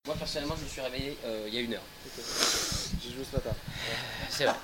Moi personnellement je me suis réveillé il y a 1 heure. J'ai joué ce matin. C'est vrai.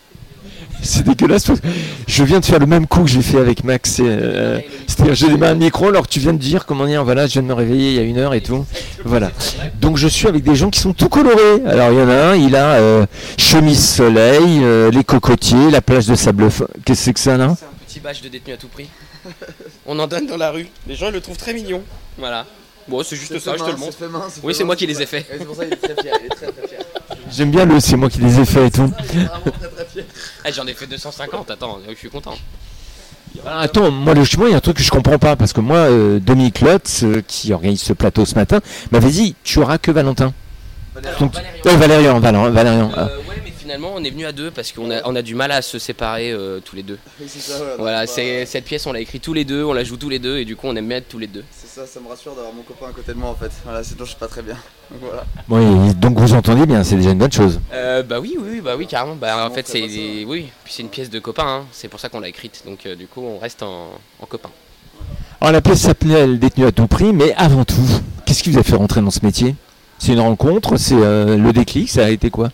C'est dégueulasse. Je viens de faire le même coup que j'ai fait avec Max. C'est-à-dire, j'ai démarré le micro alors que tu viens de dire comment dire, voilà, je viens de me réveiller il y a 1 heure et tout. Voilà. Donc je suis avec des gens qui sont tout colorés. Alors il y en a un, il a chemise soleil, les cocotiers, la plage de sable fin. Qu'est-ce que c'est que ça là? C'est un petit badge de détenu à tout prix. On en donne dans la rue. Les gens ils le trouvent très mignon. Voilà. Bon, c'est juste ça, je te le montre. Oui, c'est moi qui les ai fait. C'est pour ça qu'il est très fier, il est très très fier. J'aime bien le c'est moi qui les ai fait et tout. Il est vraiment très très fier. Ah, j'en ai fait 250, attends, je suis content. Alors, attends, moi logiquement il y a un truc que je comprends pas parce que moi Dominique Lotz qui organise ce plateau ce matin m'avait dit tu auras que Valentin. Donc, Valérian. Valérian. Ouais, mais finalement on est venu à 2 parce qu'on a du mal à se séparer tous les 2. Oui, c'est ça, ouais, Voilà, c'est cette pièce on l'a écrit tous les deux, on la joue tous les deux et du coup on aime bien être tous les deux. ça, ça me rassure d'avoir mon copain à côté de moi en fait. Voilà, sinon je suis pas très bien. Donc voilà. Bon, et donc vous entendez bien, c'est déjà une bonne chose. Bah oui, carrément. Bah en fait très c'est oui, puis c'est une pièce de copain, hein. C'est pour ça qu'on l'a écrite. Donc du coup on reste en copain. Alors la pièce s'appelait Le détenu à tout prix, mais avant tout, qu'est-ce qui vous a fait rentrer dans ce métier? C'est une rencontre, c'est le déclic, ça a été quoi?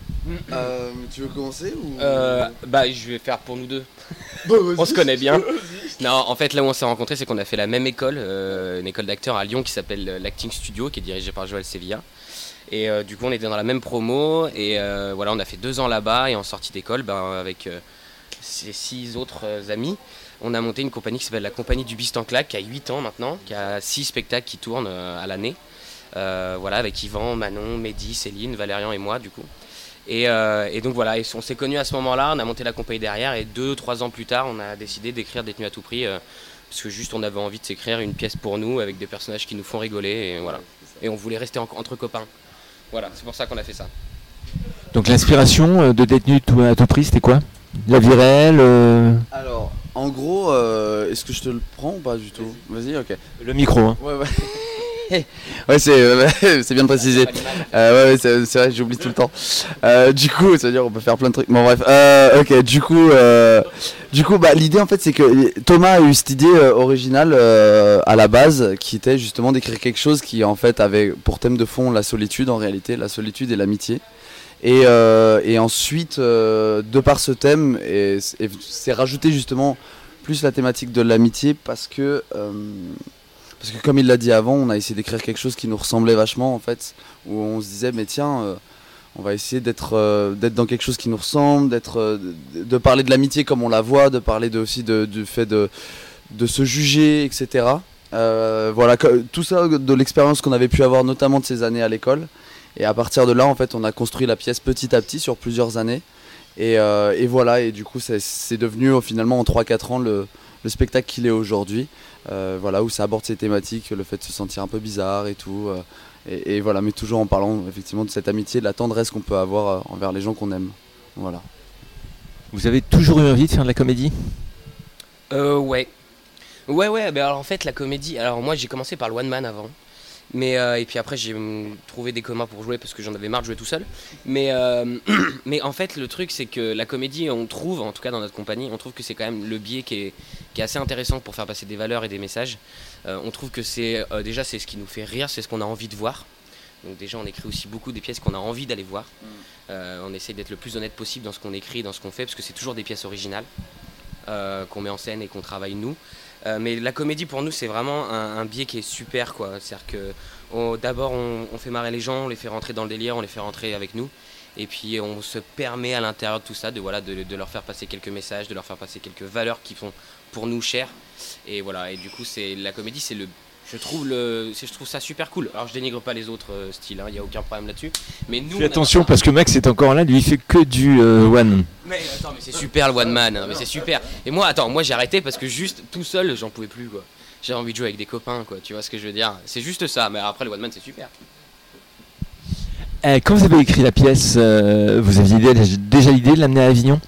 Tu veux commencer ou Bah je vais faire pour nous deux. Bah, vas-y. On se connaît bien. Non, en fait là où on s'est rencontrés c'est qu'on a fait la même école, une école d'acteurs à Lyon qui s'appelle l'Acting Studio, qui est dirigée par Joël Sevilla. Et du coup on était dans la même promo et voilà, on a fait 2 ans là-bas et en sortie d'école, avec ces 6 autres amis, on a monté une compagnie qui s'appelle la Compagnie du Bist en Claque, qui a 8 ans maintenant, qui a 6 spectacles qui tournent à l'année. Voilà, avec Yvan, Manon, Mehdi, Céline, Valérian et moi du coup. Et donc voilà, on s'est connus à ce moment-là, on a monté la compagnie derrière et 2-3 ans plus tard on a décidé d'écrire Détenu à tout prix parce que juste on avait envie de s'écrire une pièce pour nous avec des personnages qui nous font rigoler et voilà. Et on voulait rester entre copains. Voilà, c'est pour ça qu'on a fait ça. Donc l'inspiration de détenu à tout prix, c'était quoi? La vie réelle Alors, en gros, est-ce que je te le prends ou pas du tout? Vas-y, ok. Le micro, hein. Ouais, ouais. Ouais, c'est bien de préciser. Ouais, c'est vrai, j'oublie tout le temps. Du coup, ça veut dire on peut faire plein de trucs. Bon, bref. Ok, du coup, bah, l'idée en fait, c'est que Thomas a eu cette idée originale à la base, qui était justement d'écrire quelque chose qui en fait avait pour thème de fond la solitude, en réalité, la solitude et l'amitié. Et ensuite, de par ce thème, c'est rajouté justement plus la thématique de l'amitié parce que comme il l'a dit avant, on a essayé d'écrire quelque chose qui nous ressemblait vachement en fait, où on se disait mais tiens, on va essayer d'être dans quelque chose qui nous ressemble, de parler de l'amitié comme on la voit, de parler aussi du fait de se juger, etc. Voilà, tout ça de l'expérience qu'on avait pu avoir notamment de ces années à l'école. Et à partir de là, en fait, on a construit la pièce petit à petit sur plusieurs années. Et voilà, et du coup, c'est devenu finalement en 3-4 ans le spectacle qu'il est aujourd'hui. Voilà, où ça aborde ces thématiques, le fait de se sentir un peu bizarre et tout. Et voilà, mais toujours en parlant effectivement de cette amitié, de la tendresse qu'on peut avoir envers les gens qu'on aime. Voilà. Vous avez toujours eu envie de faire de la comédie? Ouais. Ouais, bah alors en fait la comédie, alors moi j'ai commencé par le one man avant. Mais et puis après j'ai trouvé des communs pour jouer parce que j'en avais marre de jouer tout seul. Mais en fait le truc c'est que la comédie, on trouve, en tout cas dans notre compagnie, on trouve que c'est quand même le biais qui est assez intéressant pour faire passer des valeurs et des messages. On trouve que c'est déjà c'est ce qui nous fait rire, c'est ce qu'on a envie de voir. Donc déjà on écrit aussi beaucoup des pièces qu'on a envie d'aller voir. On essaye d'être le plus honnête possible dans ce qu'on écrit, dans ce qu'on fait, parce que c'est toujours des pièces originales qu'on met en scène et qu'on travaille nous. Mais la comédie pour nous c'est vraiment un biais qui est super quoi. C'est-à-dire que d'abord on fait marrer les gens, on les fait rentrer dans le délire, on les fait rentrer avec nous. Et puis on se permet à l'intérieur de tout ça de leur faire passer quelques messages, de leur faire passer quelques valeurs qui sont pour nous chères. Et voilà, et du coup la comédie c'est je trouve ça super cool. Alors je dénigre pas les autres styles, il n'y a aucun problème là-dessus. Mais nous, fais attention parce que Max est encore là, lui il fait que du one. Mais attends, mais c'est super le one man, hein, mais c'est super. Et moi j'ai arrêté parce que juste tout seul j'en pouvais plus quoi. J'avais envie de jouer avec des copains quoi, tu vois ce que je veux dire. C'est juste ça, mais après le one man c'est super. Quand vous avez écrit la pièce, vous aviez déjà l'idée de l'amener à Avignon?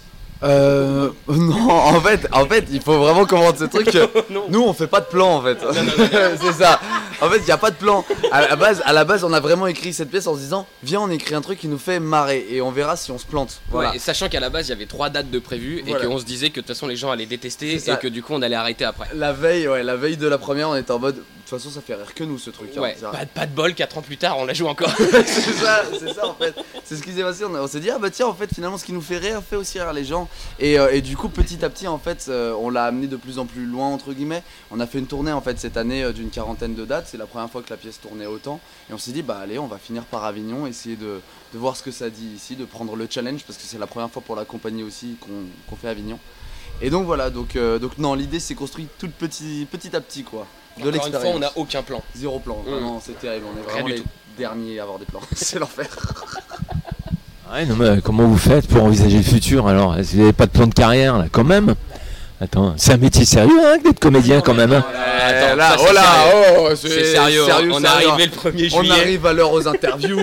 Non, en fait, il faut vraiment comprendre ce truc. Nous, on fait pas de plan en fait. C'est ça. En fait, il y a pas de plan. À la base, on a vraiment écrit cette pièce en se disant, viens, on écrit un truc qui nous fait marrer et on verra si on se plante. Voilà. Ouais, et sachant qu'à la base, il y avait 3 dates de prévues et qu'on se disait que de toute façon les gens allaient détester et que du coup on allait arrêter après. La veille de la première, on était en mode, toute façon ça fait rire que nous ce truc. Ouais, pas de bol, 4 ans plus tard, on la joue encore. c'est ça en fait. C'est ce qui s'est passé. On s'est dit ah bah tiens en fait finalement ce qui nous fait rire fait aussi rire les gens. Et du coup petit à petit en fait on l'a amené de plus en plus loin entre guillemets. On a fait une tournée en fait cette année d'une 40aine de dates. C'est la première fois que la pièce tournait autant. Et on s'est dit bah allez on va finir par Avignon, essayer de voir ce que ça dit ici, de prendre le challenge parce que c'est la première fois pour la compagnie aussi qu'on fait Avignon. Et donc voilà, donc non, l'idée c'est construit tout petit à petit quoi. De Encore une fois, on n'a aucun plan. Zéro plan, vraiment c'est terrible, on est vraiment les derniers à avoir des plans, c'est l'enfer. Ouais, non mais comment vous faites pour envisager le futur alors? Vous n'avez pas de plan de carrière là quand même? Attends, c'est un métier sérieux hein, d'être comédien quand même. Hein. Attends, là, c'est sérieux. On est arrivé le 1er juillet. On arrive à l'heure aux interviews.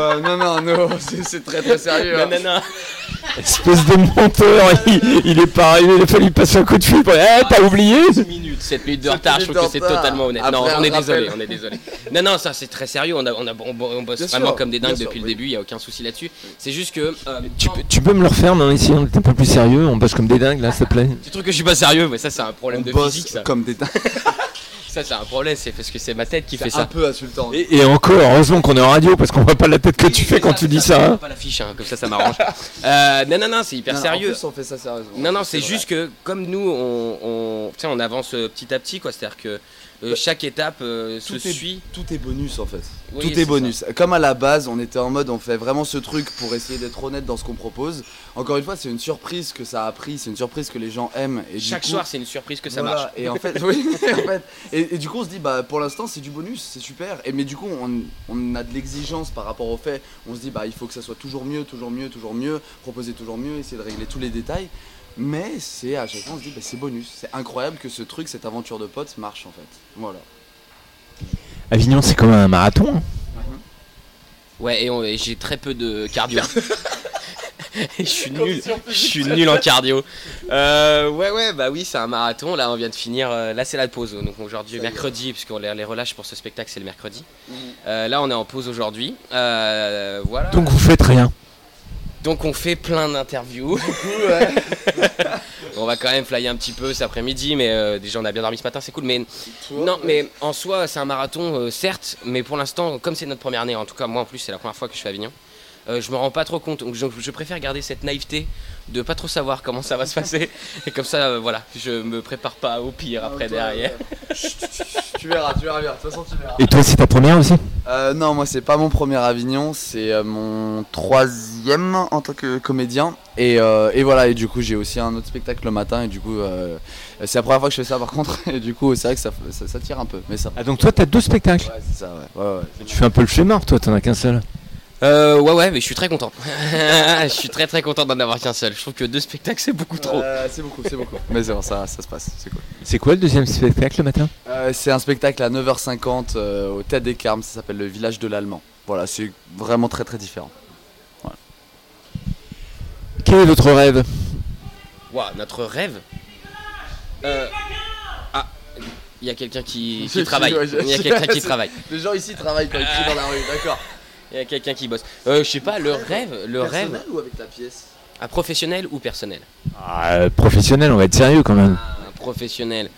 Non, c'est très sérieux. Non. Espèce de menteur, il est pas arrivé, il a fallu passer un coup de fil. T'as oublié? 7 minutes de retard, je trouve que c'est totalement honnête. Après, non, on est désolé. Non, ça c'est très sérieux. On bosse Bien vraiment sûr, comme des dingues bien depuis sûr, le début, il n'y a aucun souci là-dessus. C'est juste que. Tu peux me le refaire, mais en essayant d'être un peu plus sérieux, on bosse comme des dingues là, s'il te plaît. Tu trouves que je suis pas sérieux? Mais ça, c'est un problème de physique, ça. Comme des dingues. Ça, c'est un problème, c'est parce que c'est ma tête qui fait C'est ça. un peu insultant. Et encore, heureusement qu'on est en radio parce qu'on voit pas la tête que tu fais quand tu dis ça. Hein. Pas l'affiche, comme ça m'arrange. Non, c'est hyper sérieux. En plus, on fait ça sérieusement. Non, c'est juste que comme nous, on avance petit à petit, quoi. C'est-à-dire que chaque étape se suit. Tout est bonus en fait. Oui, Tout est bonus. Comme à la base, on était en mode on fait vraiment ce truc pour essayer d'être honnête dans ce qu'on propose. Encore une fois, c'est une surprise que ça a pris, c'est une surprise que les gens aiment. Et Chaque du coup, soir, c'est une surprise que ça voilà. marche. Et en fait, oui, en fait. Et du coup, on se dit bah pour l'instant c'est du bonus, c'est super. Mais du coup, on a de l'exigence par rapport au fait. On se dit bah il faut que ça soit toujours mieux, proposer toujours mieux, essayer de régler tous les détails. Mais c'est à chaque fois on se dit bah c'est bonus. C'est incroyable que ce truc, cette aventure de potes marche en fait. Voilà. Avignon, c'est comme un marathon. Hein. Ouais, et j'ai très peu de cardio. Je suis nul en cardio. Bah oui, c'est un marathon. Là, on vient de finir. Là, c'est la pause. Donc aujourd'hui, mercredi, puisqu'on les relâche pour ce spectacle, c'est le mercredi. Là, on est en pause aujourd'hui. Voilà. Donc vous faites rien. Donc on fait plein d'interviews. On va quand même flyer un petit peu cet après-midi, mais déjà on a bien dormi ce matin, c'est cool. Mais mais en soi, c'est un marathon, certes, mais pour l'instant, comme c'est notre première année, en tout cas moi en plus, c'est la première fois que je fais Avignon. Je me rends pas trop compte, donc je préfère garder cette naïveté de pas trop savoir comment ça va se passer. Et comme ça, voilà, je me prépare pas au pire après derrière. Tu verras bien, de toute façon tu verras. Et toi, c'est ta première aussi? Non, moi c'est pas mon premier Avignon, c'est mon 3e en tant que comédien. Et voilà, et du coup j'ai aussi un autre spectacle le matin, et du coup c'est la première fois que je fais ça par contre, et du coup c'est vrai que ça tire un peu, mais ça. Ah donc toi t'as 2 spectacles? Ouais, c'est ça, ouais. Tu fais un peu le flemmard, toi, t'en as qu'un seul. Ouais, mais je suis très content. Je suis très content d'en avoir qu'un seul. Je trouve que 2 spectacles c'est beaucoup trop. C'est beaucoup. Mais c'est bon, ça se passe, c'est cool. C'est quoi le deuxième spectacle le matin? C'est un spectacle à 9h50 au Théâtre des Carmes, ça s'appelle Le Village de l'Allemand. Voilà, c'est vraiment très différent. Voilà. Quel est votre rêve? Notre rêve. Il y a quelqu'un qui travaille. Il y a quelqu'un qui travaille. Les gens ici travaillent quand ils crient dans la rue, d'accord. Il y a quelqu'un qui bosse. Je sais pas, le rêve. Personnel ou avec la pièce? Professionnel ou personnel? Professionnel, on va être sérieux quand même. Professionnel.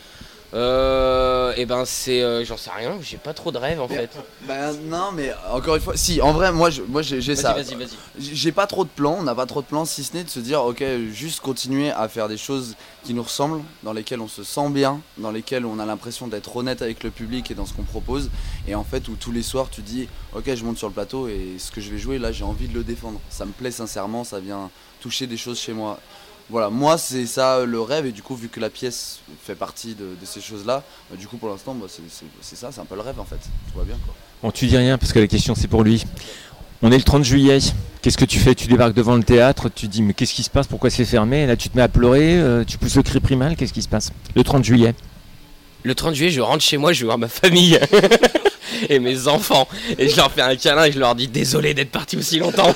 C'est j'en sais rien, j'ai pas trop de rêves en fait. Bah non, mais encore une fois, si en vrai moi j'ai ça. Vas-y. J'ai pas trop de plans, on n'a pas trop de plans si ce n'est de se dire OK, juste continuer à faire des choses qui nous ressemblent, dans lesquelles on se sent bien, dans lesquelles on a l'impression d'être honnête avec le public et dans ce qu'on propose, et en fait où tous les soirs tu dis OK, je monte sur le plateau et ce que je vais jouer là, j'ai envie de le défendre. Ça me plaît sincèrement, ça vient toucher des choses chez moi. Voilà, moi c'est ça le rêve, et du coup vu que la pièce fait partie de ces choses-là, du coup pour l'instant c'est ça, c'est un peu le rêve en fait, tout va bien quoi. Bon, tu dis rien parce que la question c'est pour lui. On est le 30 juillet, qu'est-ce que tu fais? Tu débarques devant le théâtre, tu dis mais qu'est-ce qui se passe, pourquoi c'est fermé? Et là tu te mets à pleurer, tu pousses le cri primal, qu'est-ce qui se passe? Le 30 juillet. Le 30 juillet, je rentre chez moi, je vais voir ma famille et mes enfants, et je leur fais un câlin et je leur dis désolé d'être parti aussi longtemps.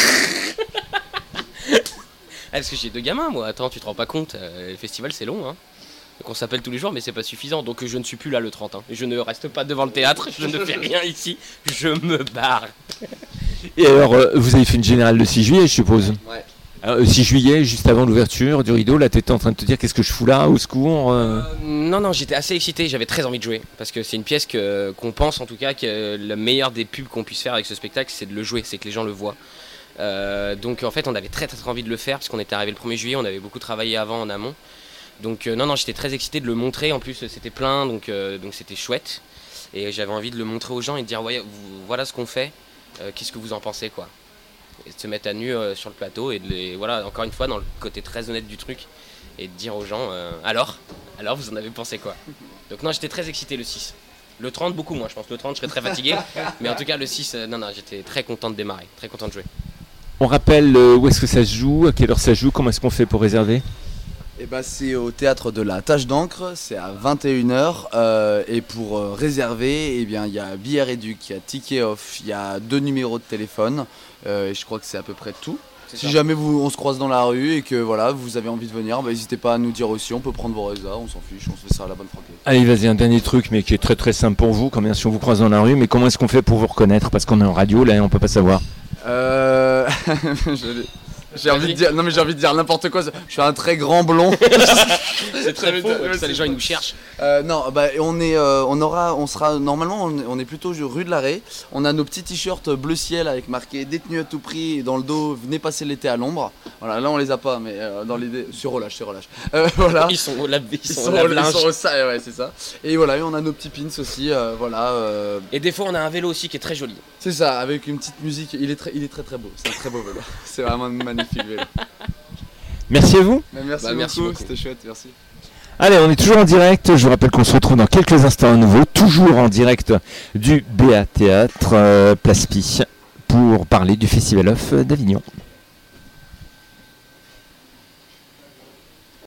Parce que j'ai 2 gamins moi, attends, tu te rends pas compte, le festival c'est long hein. Donc on s'appelle tous les jours mais c'est pas suffisant, donc je ne suis plus là le 30 hein. Je ne reste pas devant le théâtre, je ne fais rien ici, je me barre. Et alors vous avez fait une générale le 6 juillet je suppose? Ouais. 6 juillet, juste avant l'ouverture du rideau, là t'étais en train de te dire qu'est-ce que je fous là, au secours Non, j'étais assez excité, j'avais très envie de jouer. Parce que c'est une pièce qu'on pense en tout cas que le meilleur des pubs qu'on puisse faire avec ce spectacle, c'est de le jouer, c'est que les gens le voient. Donc en fait on avait très envie de le faire parce qu'on était arrivé le 1er juillet, on avait beaucoup travaillé avant en amont. Donc non, j'étais très excité de le montrer, en plus c'était plein, donc c'était chouette. Et j'avais envie de le montrer aux gens et de dire voilà ce qu'on fait, qu'est-ce que vous en pensez quoi. Et de se mettre à nu sur le plateau et voilà, encore une fois dans le côté très honnête du truc et de dire aux gens alors vous en avez pensé quoi. Donc non, j'étais très excité le 6. Le 30 beaucoup moins, je pense. Le 30 je serais très fatigué, mais en tout cas le 6 non, j'étais très content de démarrer, très content de jouer. On rappelle où est-ce que ça se joue, à quelle heure ça joue, comment est-ce qu'on fait pour réserver ? Et bah c'est au théâtre de la Tache d'encre, c'est à 21h et pour réserver, eh bien il y a Billets Réduc, il y a Ticket Off, il y a 2 numéros de téléphone et je crois que c'est à peu près tout. Si jamais on se croise dans la rue et que voilà, vous avez envie de venir, bah, n'hésitez pas à nous dire aussi, on peut prendre vos résas, on s'en fiche, on se fait ça à la bonne franquette. Allez, vas-y, un dernier truc, mais qui est très simple pour vous, quand bien si on vous croise dans la rue, mais comment est-ce qu'on fait pour vous reconnaître ? Parce qu'on est en radio, là, et on peut pas savoir. J'ai envie de dire n'importe quoi. Je suis un très grand blond. C'est très faux. Ça, les gens ils nous cherchent. Non, bah on sera normalement on est plutôt rue de l'Arrêt. On a nos petits t-shirts bleu ciel avec marqué détenu à tout prix et dans le dos venez passer l'été à l'ombre. Voilà, là on les a pas, mais dans l'idée sur relâche. Voilà. Ils sont au linge. Ouais, c'est ça. Et voilà, et on a nos petits pins aussi. Voilà. Et des fois on a un vélo aussi qui est très joli. C'est ça, avec une petite musique. Il est très beau. C'est un très beau vélo. C'est vraiment magnifique vélo. Merci à vous. Merci beaucoup, c'était chouette, merci. Allez, on est toujours en direct. Je vous rappelle qu'on se retrouve dans quelques instants à nouveau, toujours en direct du BA Théâtre Place Pi, pour parler du Festival of d'Avignon.